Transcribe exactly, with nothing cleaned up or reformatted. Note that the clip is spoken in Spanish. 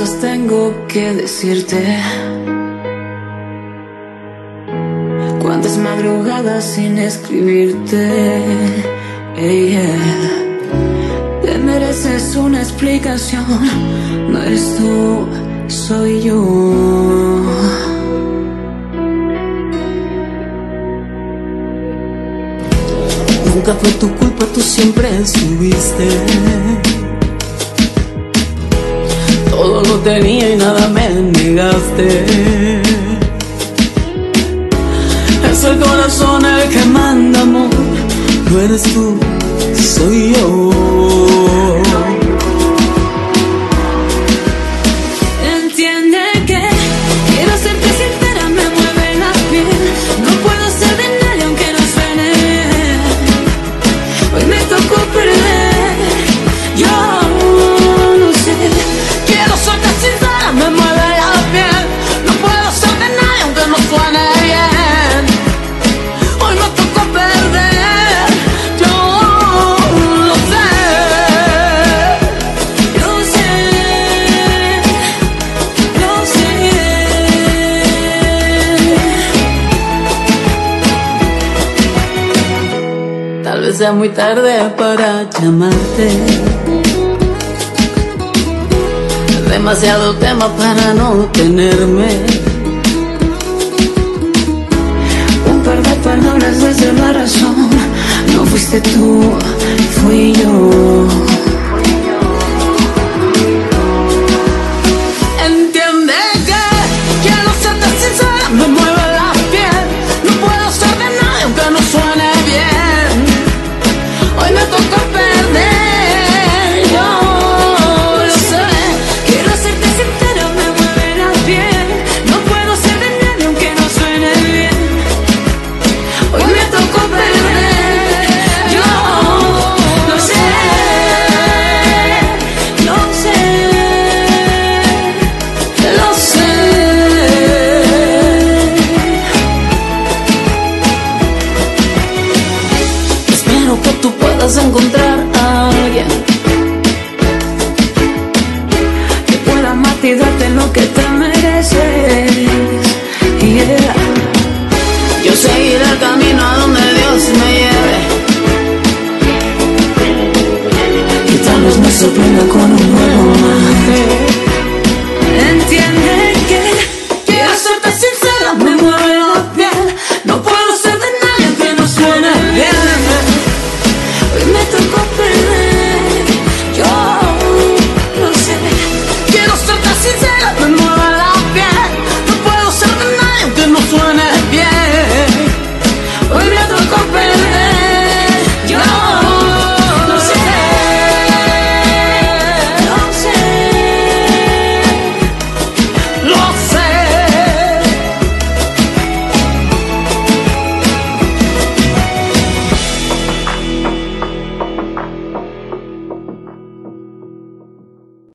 cosas tengo que decirte. Cuántas madrugadas sin escribirte. Hey, yeah. Te mereces una explicación. No eres tú, soy yo. Nunca fue tu culpa, tú siempre estuviste. Todo lo tenía y nada me negaste. Es el corazón el que manda, amor. No eres tú, soy yo. Entiende que quiero serte sincera, me mueve la piel. No puedo ser de nadie aunque no suene bien. Hoy me tocó perder, yo no sé. Quiero serte sincera, me mueve la piel. No puedo ser de nadie aunque no suene bien. Hoy me tocó perder, yo lo sé. Lo sé, lo sé. Tal vez sea muy tarde para llamarte. Demasiado tema para no tenerme. Un par de palabras desde la razón. No fuiste tú, fui yo. Entiende que quiero serte sincera, me mueve la piel. No puedo ser de nadie aunque no suene bien. Hoy me toca perder, yo lo sé. Quiero serte sincera, me mueve la piel. No puedo ser de nadie aunque no suene bien. Hoy me tocó perder, yo lo sé, lo sé, lo sé. Espero que tú puedas encontrar a alguien que pueda amarte y darte lo que te mereces. Yeah. Yo seguiré el camino a donde Dios me lleve. Y tal vez me sorprenda con un nuevo mar.